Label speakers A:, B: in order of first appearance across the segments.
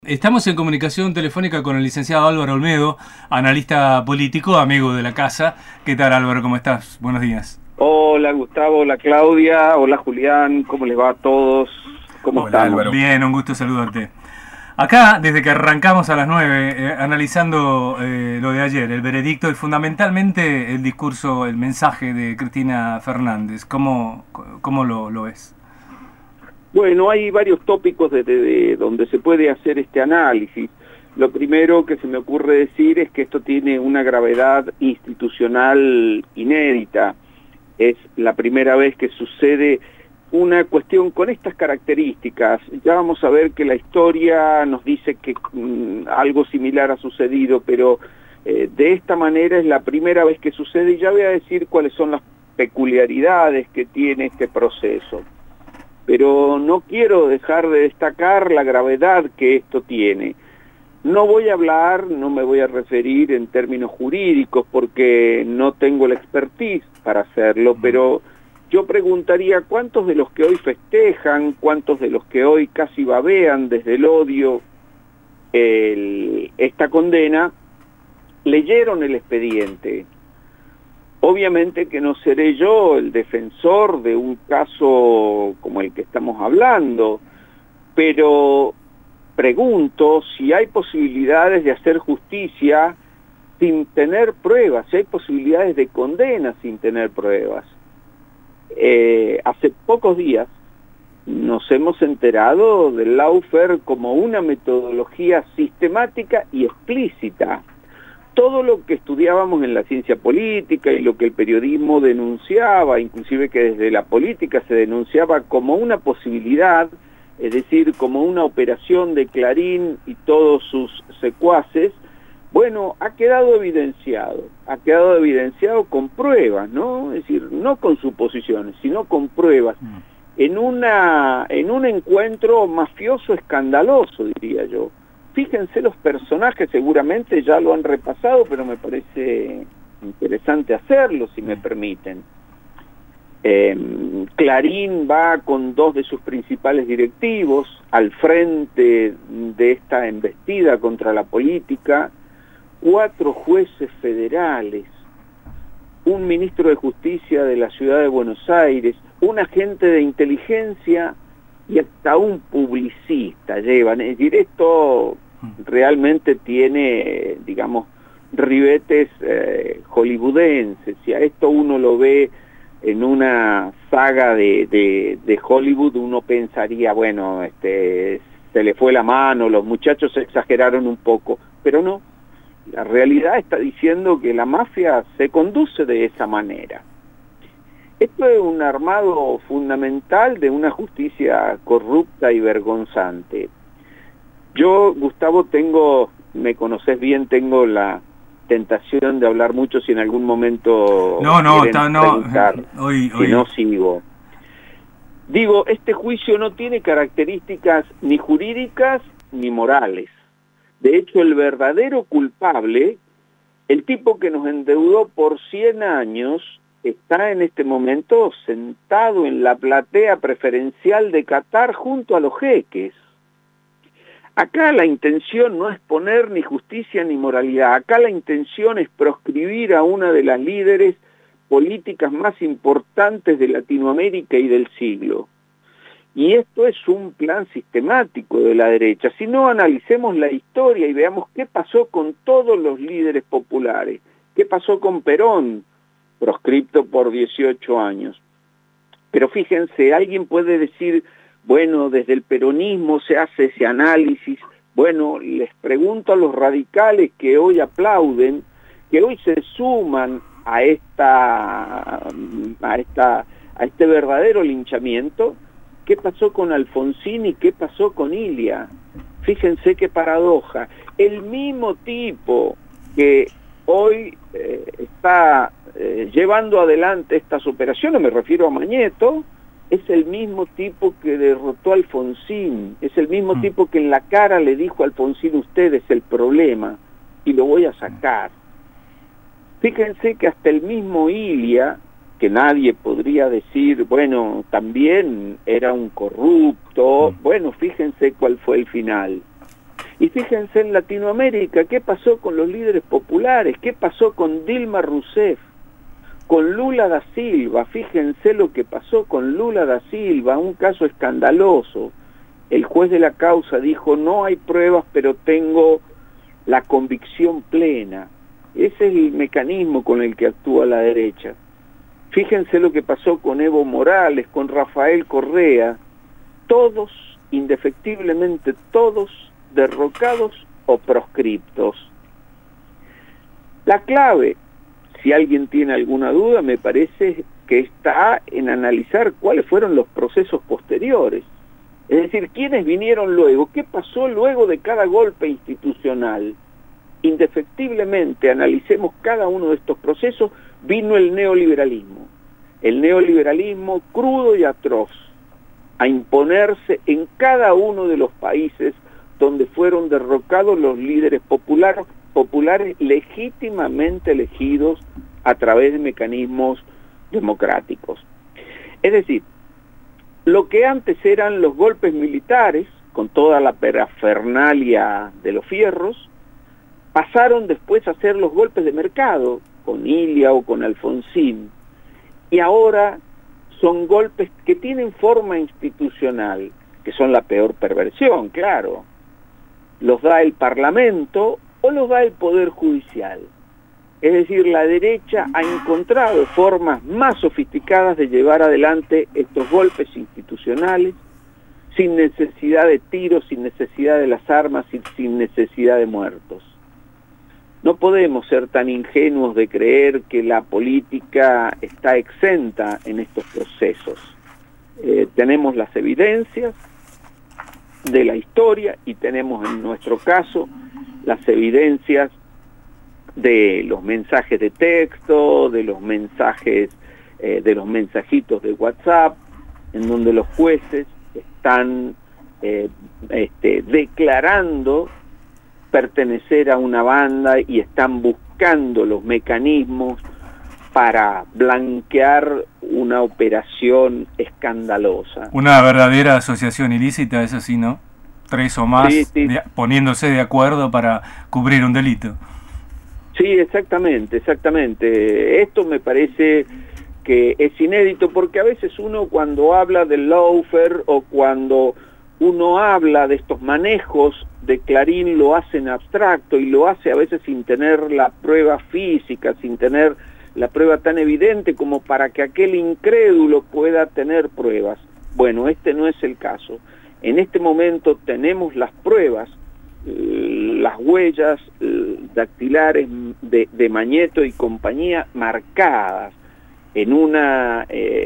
A: Estamos en comunicación telefónica con el licenciado Álvaro Olmedo, analista político, amigo de la casa. ¿Qué tal, Álvaro? ¿Cómo estás? Buenos días.
B: Hola Gustavo, hola Claudia, hola Julián, ¿cómo les va a todos? ¿Cómo
A: Hola,
B: estamos?
A: Álvaro. Bien, un gusto saludarte. Acá, desde que arrancamos a las 9, analizando lo de ayer, el veredicto y fundamentalmente el discurso, el mensaje de Cristina Fernández. ¿Cómo lo ves?
B: Bueno, hay varios tópicos de donde se puede hacer este análisis. Lo primero que se me ocurre decir es que esto tiene una gravedad institucional inédita. Es la primera vez que sucede una cuestión con estas características. Ya vamos a ver que la historia nos dice que algo similar ha sucedido, pero de esta manera es la primera vez que sucede y ya voy a decir cuáles son las peculiaridades que tiene este proceso. Pero no quiero dejar de destacar la gravedad que esto tiene. No voy a hablar, no me voy a referir en términos jurídicos porque no tengo la expertise para hacerlo, pero yo preguntaría cuántos de los que hoy festejan, cuántos de los que hoy casi babean desde el odio esta condena, leyeron el expediente. Obviamente que no seré yo el defensor de un caso como el que estamos hablando, pero pregunto si hay posibilidades de hacer justicia sin tener pruebas, si hay posibilidades de condena sin tener pruebas. Hace pocos días nos hemos enterado del lawfare como una metodología sistemática y explícita. Todo lo que estudiábamos en la ciencia política y lo que el periodismo denunciaba, inclusive que desde la política se denunciaba como una posibilidad, es decir, como una operación de Clarín y todos sus secuaces, bueno, ha quedado evidenciado con pruebas, ¿no? Es decir, no con suposiciones, sino con pruebas, en un encuentro mafioso escandaloso, diría yo. Fíjense los personajes, seguramente ya lo han repasado, pero me parece interesante hacerlo, si me permiten. Clarín va con dos de sus principales directivos al frente de esta embestida contra la política, 4 jueces federales, un ministro de Justicia de la Ciudad de Buenos Aires, un agente de inteligencia y hasta un publicista llevan. Es decir, esto realmente tiene, digamos, ribetes hollywoodenses. Si a esto uno lo ve en una saga de Hollywood, uno pensaría, bueno, se le fue la mano, los muchachos exageraron un poco, pero no. La realidad está diciendo que la mafia se conduce de esa manera. Esto es un armado fundamental de una justicia corrupta y vergonzante. Yo, Gustavo, me conoces bien, tengo la tentación de hablar mucho si en algún momento preguntar, si no sigo. Digo, este juicio no tiene características ni jurídicas ni morales. De hecho, el verdadero culpable, el tipo que nos endeudó por 100 años, está en este momento sentado en la platea preferencial de Qatar junto a los jeques. Acá la intención no es poner ni justicia ni moralidad, acá la intención es proscribir a una de las líderes políticas más importantes de Latinoamérica y del siglo. Y esto es un plan sistemático de la derecha. Si no, analicemos la historia y veamos qué pasó con todos los líderes populares, qué pasó con Perón, proscripto por 18 años. Pero fíjense, alguien puede decir, bueno, desde el peronismo se hace ese análisis. Bueno, les pregunto a los radicales que hoy aplauden, que hoy se suman a este verdadero linchamiento, ¿qué pasó con Alfonsín y qué pasó con Ilia? Fíjense qué paradoja. El mismo tipo que hoy está llevando adelante estas operaciones, me refiero a Mañeto, es el mismo tipo que derrotó a Alfonsín, es el mismo tipo que en la cara le dijo a Alfonsín, usted es el problema y lo voy a sacar. Fíjense que hasta el mismo Ilia, que nadie podría decir, bueno, también era un corrupto, bueno, fíjense cuál fue el final. fíjense en Latinoamérica, ¿qué pasó con los líderes populares? ¿Qué pasó con Dilma Rousseff? Con Lula da Silva, fíjense lo que pasó con Lula da Silva, un caso escandaloso. El juez de la causa dijo, no hay pruebas, pero tengo la convicción plena. Ese es el mecanismo con el que actúa la derecha. Fíjense lo que pasó con Evo Morales, con Rafael Correa, todos, indefectiblemente todos, derrocados o proscriptos. La clave, si alguien tiene alguna duda, me parece que está en analizar cuáles fueron los procesos posteriores. Es decir, quiénes vinieron luego, qué pasó luego de cada golpe institucional. Indefectiblemente, analicemos cada uno de estos procesos, vino el neoliberalismo. El neoliberalismo crudo y atroz, a imponerse en cada uno de los países donde fueron derrocados los líderes populares legítimamente elegidos a través de mecanismos democráticos. Es decir, lo que antes eran los golpes militares, con toda la parafernalia de los fierros, pasaron después a ser los golpes de mercado, con Ilia o con Alfonsín, y ahora son golpes que tienen forma institucional, que son la peor perversión, claro. Los da el Parlamento o los da el Poder Judicial. Es decir, la derecha ha encontrado formas más sofisticadas de llevar adelante estos golpes institucionales, sin necesidad de tiros, sin necesidad de las armas y sin necesidad de muertos. No podemos ser tan ingenuos de creer que la política está exenta en estos procesos. Tenemos las evidencias de la historia y tenemos en nuestro caso las evidencias de los mensajes de texto, de los mensajes, de los mensajitos de WhatsApp, en donde los jueces están declarando pertenecer a una banda y están buscando los mecanismos para blanquear una operación escandalosa.
A: Una verdadera asociación ilícita, eso sí, ¿no? 3 o más
B: Sí.
A: poniéndose de acuerdo para cubrir un delito.
B: Sí, exactamente. Esto me parece que es inédito, porque a veces uno cuando habla del lawfare o cuando uno habla de estos manejos de Clarín lo hace en abstracto y lo hace a veces sin tener la prueba física, sin tener la prueba tan evidente como para que aquel incrédulo pueda tener pruebas. Bueno, este no es el caso. En este momento tenemos las pruebas, las huellas dactilares de Mañeto y compañía marcadas en una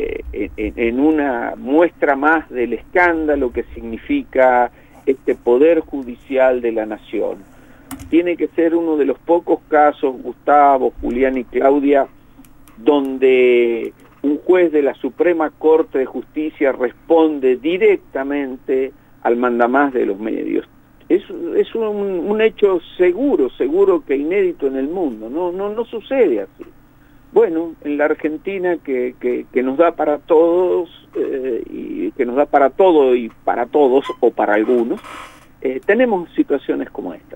B: muestra más del escándalo que significa este poder judicial de la nación. Tiene que ser uno de los pocos casos, Gustavo, Julián y Claudia, donde un juez de la Suprema Corte de Justicia responde directamente al mandamás de los medios. Es un hecho seguro que inédito en el mundo, no sucede así. Bueno, en la Argentina que nos da para todos, y que nos da para todo y para todos, o para algunos, tenemos situaciones como estas.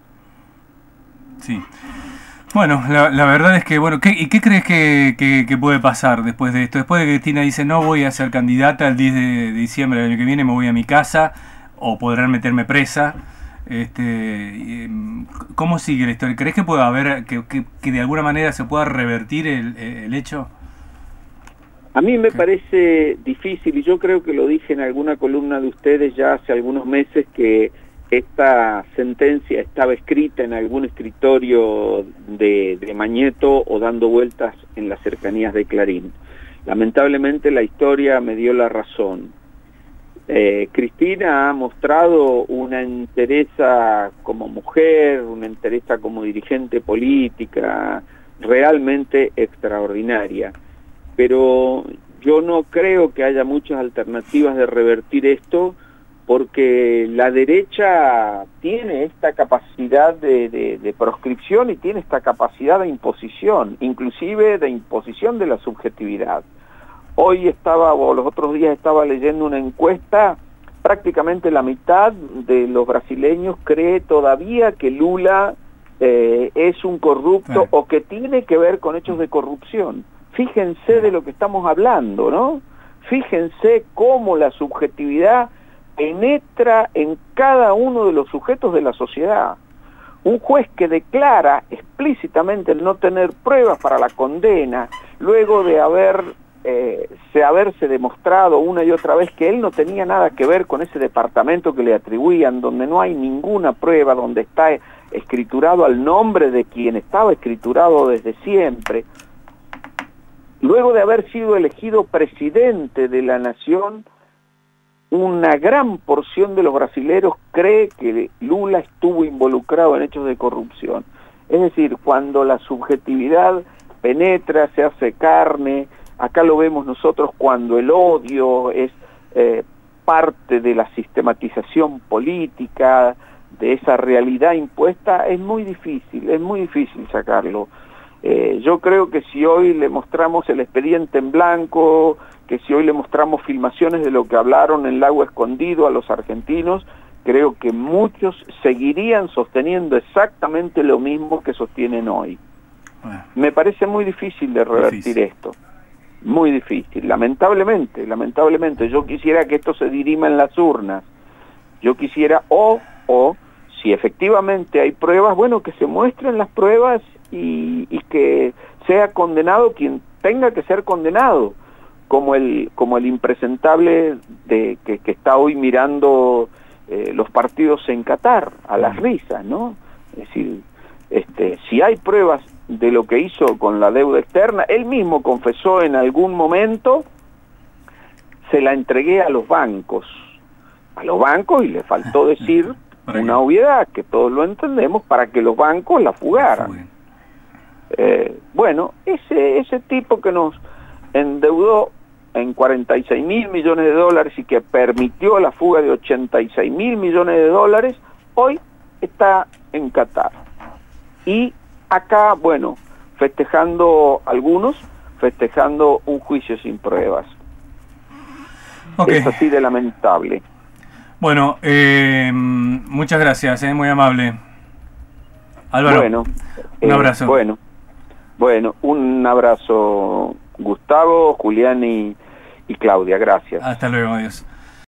A: Sí. Bueno, la verdad es que, bueno, ¿qué crees que puede pasar después de esto? Después de que Cristina dice, no voy a ser candidata el 10 de diciembre del año que viene, me voy a mi casa, o podrán meterme presa. ¿Cómo sigue la historia? ¿Crees que pueda haber, que de alguna manera se pueda revertir el hecho?
B: A mí me parece difícil, y yo creo que lo dije en alguna columna de ustedes ya hace algunos meses, que esta sentencia estaba escrita en algún escritorio de Mañeto o dando vueltas en las cercanías de Clarín. Lamentablemente la historia me dio la razón. Cristina ha mostrado una entereza como mujer, una entereza como dirigente política realmente extraordinaria, pero yo no creo que haya muchas alternativas de revertir esto, porque la derecha tiene esta capacidad de proscripción y tiene esta capacidad de imposición, inclusive de imposición de la subjetividad. Hoy los otros días estaba leyendo una encuesta prácticamente la mitad de los brasileños cree todavía que Lula es un corrupto o que tiene que ver con hechos de corrupción. Fíjense de lo que estamos hablando, ¿no? Fíjense cómo la subjetividad penetra en cada uno de los sujetos de la sociedad. Un juez que declara explícitamente el no tener pruebas para la condena, luego de haberse demostrado una y otra vez que él no tenía nada que ver con ese departamento que le atribuían, donde no hay ninguna prueba, donde está escriturado al nombre de quien estaba escriturado desde siempre. Luego de haber sido elegido presidente de la nación, una gran porción de los brasileros cree que Lula estuvo involucrado en hechos de corrupción. Es decir, cuando la subjetividad penetra, se hace carne, acá lo vemos nosotros cuando el odio es parte de la sistematización política, de esa realidad impuesta, es muy difícil sacarlo. Yo creo que si hoy le mostramos el expediente en blanco, que si hoy le mostramos filmaciones de lo que hablaron en Lago Escondido a los argentinos, creo que muchos seguirían sosteniendo exactamente lo mismo que sostienen hoy. Me parece muy difícil de revertir esto, muy difícil, lamentablemente, yo quisiera que esto se dirima en las urnas, yo quisiera, o si efectivamente hay pruebas, bueno, que se muestren las pruebas y que sea condenado quien tenga que ser condenado, como el impresentable que está hoy mirando los partidos en Qatar, a las risas, ¿no? Es decir, si hay pruebas de lo que hizo con la deuda externa, él mismo confesó en algún momento, se la entregué a los bancos y le faltó decir una obviedad, que todos lo entendemos, para que los bancos la fugaran. Bueno, ese tipo que nos endeudó en 46.000 millones de dólares y que permitió la fuga de 86.000 millones de dólares, hoy está en Qatar. Y acá, bueno, festejando un juicio sin pruebas. Es así de lamentable.
A: Bueno, muchas gracias, muy amable. Álvaro,
B: bueno,
A: un abrazo.
B: Bueno, un abrazo, Gustavo, Julián y Claudia, gracias.
A: Hasta luego, adiós.